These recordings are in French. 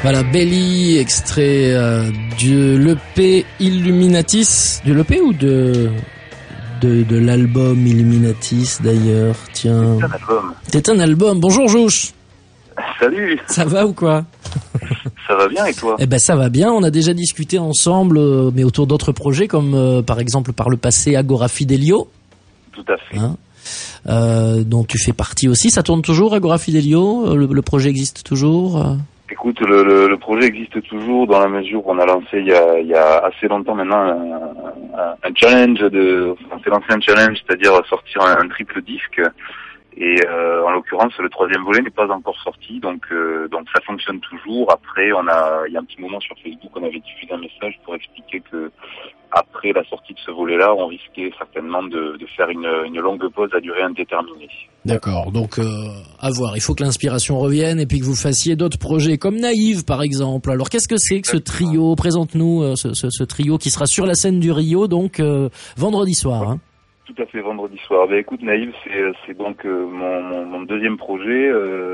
Voilà, Belly, extrait de l'EP Illuminatis. De l'EP ou de l'album Illuminatis d'ailleurs? Tiens. C'est un album. C'est un album. Bonjour Jouche. Salut. Ça va ou quoi? Ça va bien et toi? Eh ben ça va bien, on a déjà discuté ensemble, mais autour d'autres projets comme par exemple par le passé Agora Fidelio. Tout à fait. Dont tu fais partie aussi. Ça tourne toujours Agora Fidelio? Le projet existe toujours? Écoute, le projet existe toujours dans la mesure où on a lancé il y a assez longtemps maintenant un challenge on s'est lancé un challenge, c'est-à-dire sortir un triple disque. Et en l'occurrence, le troisième volet n'est pas encore sorti, donc ça fonctionne toujours. Après, il y a un petit moment sur Facebook, on avait diffusé un message pour expliquer que après la sortie de ce volet-là, on risquait certainement de faire une longue pause à durée indéterminée. D'accord, donc à voir. Il faut que l'inspiration revienne et puis que vous fassiez d'autres projets comme Naïve par exemple. Alors qu'est-ce que c'est que ce trio? Présente-nous ce trio qui sera sur la scène du Rio donc vendredi soir. Hein. Tout à fait, vendredi soir. Ben écoute, Naïve, c'est donc mon deuxième projet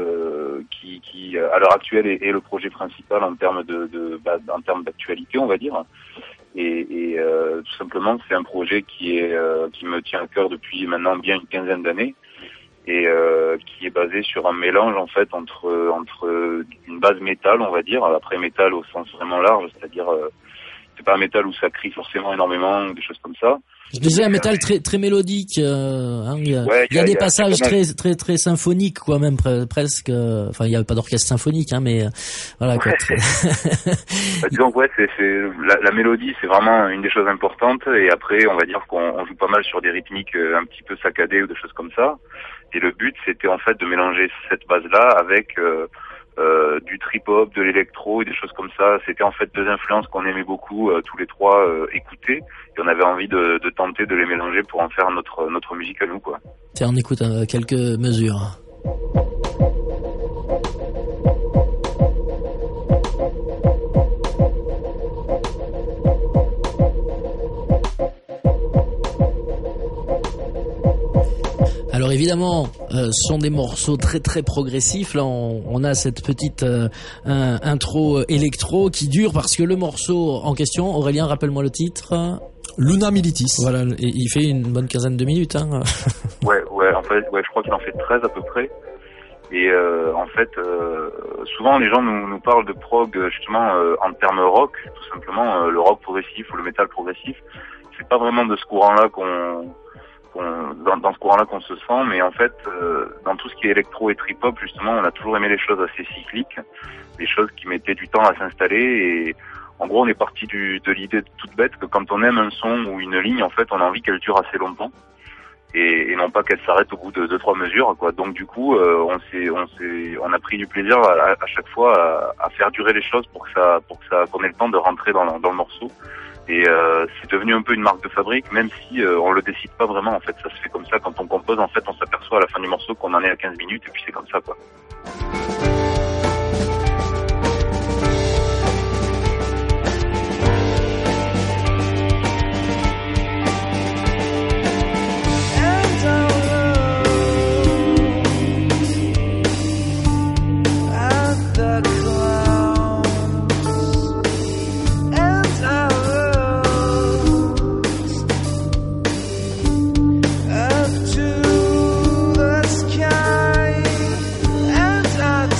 qui à l'heure actuelle est le projet principal en termes en termes d'actualité, on va dire. Et tout simplement, c'est un projet qui me tient à cœur depuis maintenant bien une quinzaine d'années et qui est basé sur un mélange en fait entre une base métal, on va dire, après métal au sens vraiment large, c'est-à-dire c'est pas un métal où ça crie forcément énormément ou des choses comme ça. Je disais un métal très mélodique. Il y a des passages très symphoniques, quoi, même presque. Enfin, il y a pas d'orchestre symphonique, hein, mais voilà. Quoi, disons c'est la mélodie, c'est vraiment une des choses importantes. Et après, on va dire qu'on joue pas mal sur des rythmiques un petit peu saccadées ou des choses comme ça. Et le but, c'était en fait de mélanger cette base-là avec du trip-hop, de l'électro et des choses comme ça. C'était en fait deux influences qu'on aimait beaucoup tous les trois écouter et on avait envie de tenter de les mélanger pour en faire notre musique à nous, quoi. Tiens, on écoute quelques mesures. Alors évidemment, ce sont des morceaux très progressifs. Là, on a cette petite intro électro qui dure parce que le morceau en question, Aurélien, rappelle-moi le titre. Luna Militis. Voilà, et il fait une bonne quinzaine de minutes. Hein. Ouais, en fait, je crois qu'il en fait 13 à peu près. Et en fait, souvent les gens nous parlent de prog justement en termes rock, tout simplement le rock progressif ou le métal progressif. C'est pas vraiment de ce courant-là dans ce courant-là qu'on se sent, mais en fait, dans tout ce qui est électro et trip-hop, justement, on a toujours aimé les choses assez cycliques, des choses qui mettaient du temps à s'installer, et en gros, on est parti de l'idée toute bête que quand on aime un son ou une ligne, en fait, on a envie qu'elle dure assez longtemps, et non pas qu'elle s'arrête au bout de 2-3 mesures, quoi. Donc du coup, on a pris du plaisir à chaque fois à faire durer les choses pour que qu'on ait le temps de rentrer dans le morceau. Et c'est devenu un peu une marque de fabrique, même si on le décide pas vraiment. En fait, ça se fait comme ça. Quand on compose, en fait, on s'aperçoit à la fin du morceau qu'on en est à 15 minutes, et puis c'est comme ça, quoi. Up to the sky, and I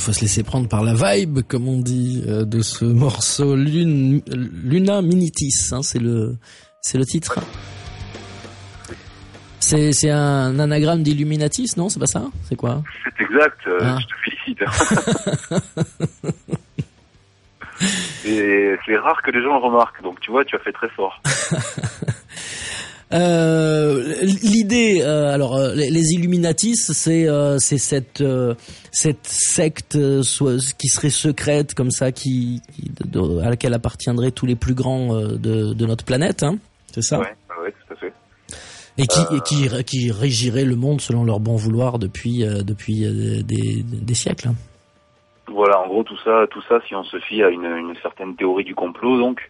faut se laisser prendre par la vibe, comme on dit, de ce morceau Luna Minitis, hein, c'est le titre. C'est un anagramme d'Illuminatis, non? C'est pas ça? C'est quoi? C'est exact, je te félicite. Et c'est rare que les gens le remarquent, donc tu vois, tu as fait très fort. L'idée, les Illuminatis, c'est cette secte qui serait secrète comme ça, à laquelle appartiendraient tous les plus grands de notre planète, hein, c'est ça? Ouais, tout à fait. Et qui régirait le monde selon leur bon vouloir depuis des siècles. Voilà, en gros tout ça, si on se fie à une certaine théorie du complot, donc.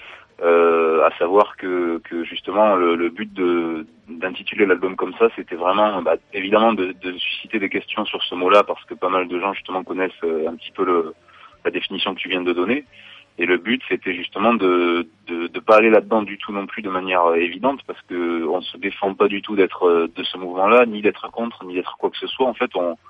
À savoir que justement le but d'intituler l'album comme ça, c'était vraiment évidemment de susciter des questions sur ce mot-là, parce que pas mal de gens justement connaissent un petit peu la définition que tu viens de donner, et le but c'était justement de pas aller là-dedans du tout non plus de manière évidente, parce que on se défend pas du tout d'être de ce mouvement-là, ni d'être contre, ni d'être quoi que ce soit. En fait,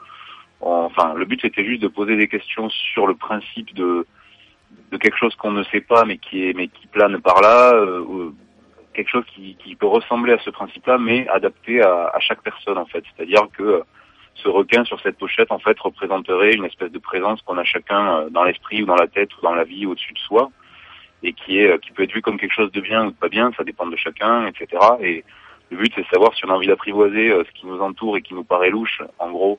enfin le but c'était juste de poser des questions sur le principe de quelque chose qu'on ne sait pas mais qui plane par là, quelque chose qui peut ressembler à ce principe-là, mais adapté à chaque personne en fait. C'est-à-dire que ce requin sur cette pochette en fait représenterait une espèce de présence qu'on a chacun dans l'esprit ou dans la tête ou dans la vie au-dessus de soi, et qui peut être vu comme quelque chose de bien ou de pas bien, ça dépend de chacun, etc. Et le but c'est de savoir si on a envie d'apprivoiser ce qui nous entoure et qui nous paraît louche, en gros,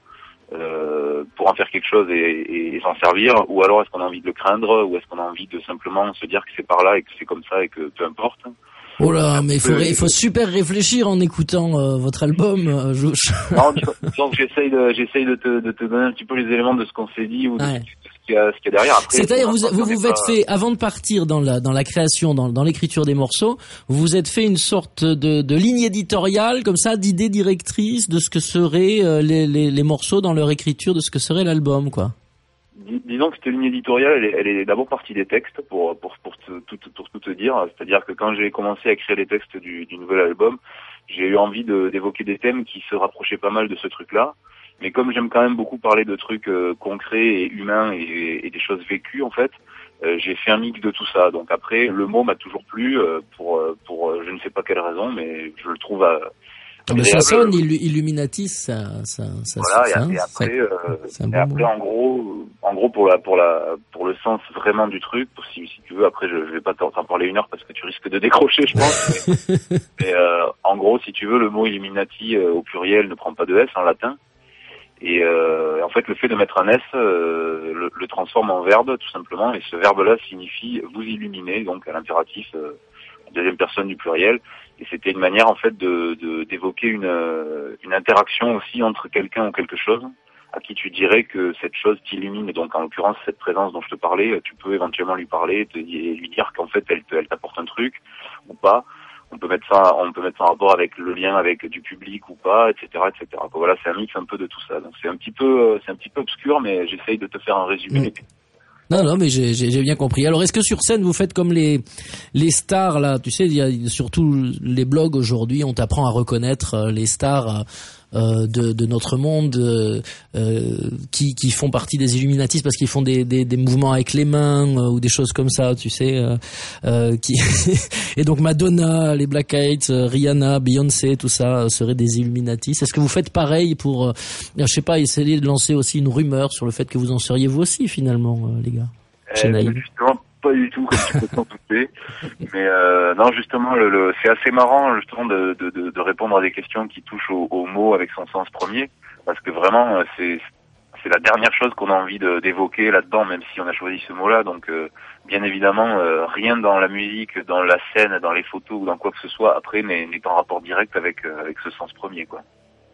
pour en faire quelque chose et s'en servir, ou alors est-ce qu'on a envie de le craindre, ou est-ce qu'on a envie de simplement se dire que c'est par là et que c'est comme ça et que peu importe. Oh là, mais il faut super réfléchir en écoutant votre album. Non, disons que j'essaye de te donner un petit peu les éléments de ce qu'on s'est dit ou de ce qu'il y a derrière. Après, c'est-à-dire vous êtes fait, avant de partir dans la création, dans l'écriture des morceaux, vous vous êtes fait une sorte de ligne éditoriale comme ça, d'idées directrices de ce que seraient les morceaux dans leur écriture, de ce que serait l'album, quoi. Disons que cette ligne éditoriale, elle est d'abord partie des textes, pour tout te dire. C'est-à-dire que quand j'ai commencé à écrire les textes du nouvel album, j'ai eu envie d'évoquer des thèmes qui se rapprochaient pas mal de ce truc-là. Mais comme j'aime quand même beaucoup parler de trucs concrets et humains et des choses vécues, en fait, j'ai fait un mix de tout ça. Donc après, le mot m'a toujours plu pour je ne sais pas quelle raison, mais je le trouve mais ça sonne Illuminatis, ça voilà, et après en gros pour le sens vraiment du truc, si tu veux, après je vais pas t'en parler une heure parce que tu risques de décrocher, je pense. mais en gros, si tu veux, le mot Illuminati au pluriel ne prend pas de S en latin. Et en fait, le fait de mettre un S le transforme en verbe, tout simplement, et ce verbe-là signifie vous illuminer, donc à l'impératif, deuxième personne du pluriel. Et c'était une manière en fait d'évoquer une interaction aussi entre quelqu'un ou quelque chose à qui tu dirais que cette chose t'illumine. Et donc en l'occurrence cette présence dont je te parlais, tu peux éventuellement lui parler et lui dire qu'en fait elle t'apporte un truc ou pas. On peut mettre ça en rapport avec le lien avec du public ou pas, etc., etc. Donc, voilà, c'est un mix un peu de tout ça. Donc c'est un petit peu obscur, mais j'essaye de te faire un résumé. Non, mais j'ai bien compris. Alors, est-ce que sur scène, vous faites comme les stars, là? Tu sais, il y a surtout les blogs aujourd'hui, on t'apprend à reconnaître les stars de notre monde qui font partie des Illuminatis parce qu'ils font des mouvements avec les mains ou des choses comme ça, tu sais, et donc Madonna, les Black Eyed, Rihanna, Beyoncé, tout ça seraient des Illuminatis. Est-ce que vous faites pareil pour je sais pas, essayer de lancer aussi une rumeur sur le fait que vous en seriez vous aussi finalement, les gars, chez Naïve? Justement pas du tout, comme tu peux t'en douter. Mais non, justement, c'est assez marrant justement de répondre à des questions qui touchent au mot avec son sens premier, parce que vraiment c'est la dernière chose qu'on a envie d'évoquer là-dedans, même si on a choisi ce mot-là. Donc bien évidemment, rien dans la musique, dans la scène, dans les photos ou dans quoi que ce soit après n'est en rapport direct avec ce sens premier, quoi.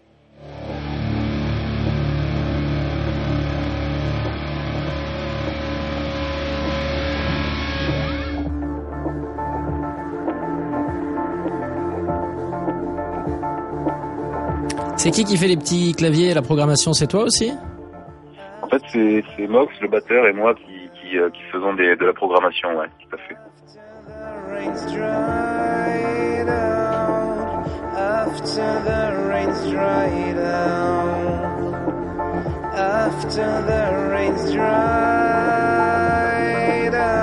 C'est qui fait les petits claviers, la programmation, c'est toi aussi? En fait, c'est Mox, le batteur, et moi qui faisons de la programmation, ouais, tout à fait. after the rain's dried up.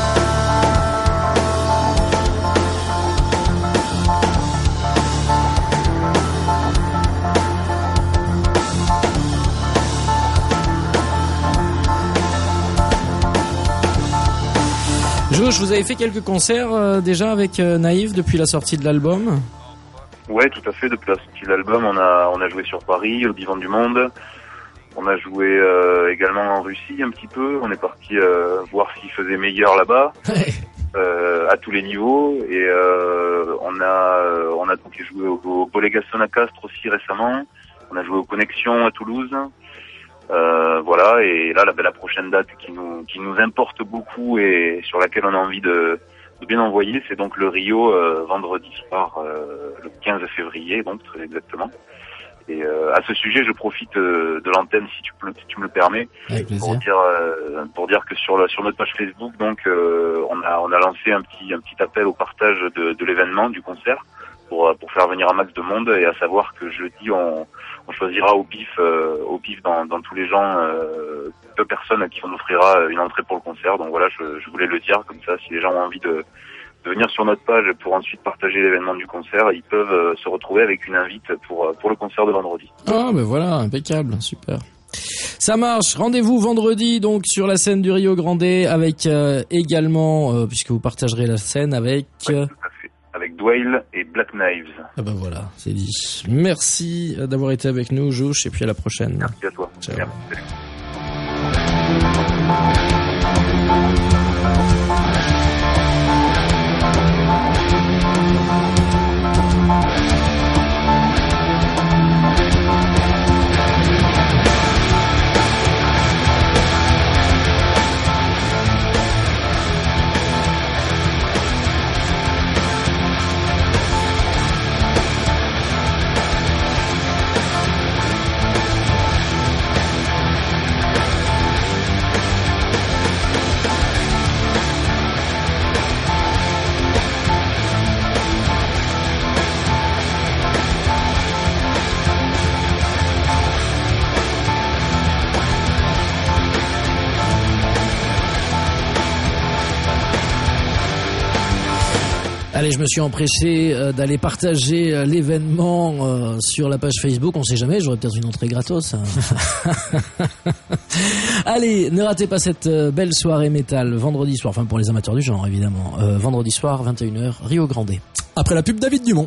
Josh, vous avez fait quelques concerts déjà avec Naïve depuis la sortie de l'album? Ouais, tout à fait. Depuis la sortie de l'album, on a joué sur Paris, au Divan du Monde. On a joué également en Russie un petit peu. On est parti voir s'il faisait meilleur là-bas, à tous les niveaux. Et on a donc joué au Polégason à Castres aussi récemment. On a joué aux Connexions à Toulouse. Voilà, et là la prochaine date qui nous importe beaucoup et sur laquelle on a envie de bien envoyer, c'est donc le Rio vendredi soir, le 15 février, donc très exactement. Et à ce sujet, je profite de l'antenne si tu me le permets, pour dire que sur notre page Facebook, donc on a lancé un petit appel au partage de l'événement du concert pour faire venir un max de monde, et à savoir que jeudi on choisira au pif dans tous les gens 2 personnes qui on offrira une entrée pour le concert. Donc voilà, je voulais le dire comme ça, si les gens ont envie de venir sur notre page pour ensuite partager l'événement du concert, ils peuvent se retrouver avec une invite pour le concert de vendredi. Ah ben voilà, impeccable, super. Ça marche, rendez-vous vendredi donc sur la scène du Rio Grande avec également, puisque vous partagerez la scène avec... Ouais, tout à fait. Avec Dwayne et Black Knives. Ah ben voilà, c'est dit. Merci d'avoir été avec nous, Josh, et puis à la prochaine. Merci à toi. Ciao. Merci. Salut. Allez, je me suis empressé d'aller partager l'événement sur la page Facebook. On sait jamais, j'aurais peut-être une entrée gratos. Allez, ne ratez pas cette belle soirée métal vendredi soir, enfin pour les amateurs du genre évidemment. Vendredi soir, 21h, Rio Grande. Après la pub, David Dumont.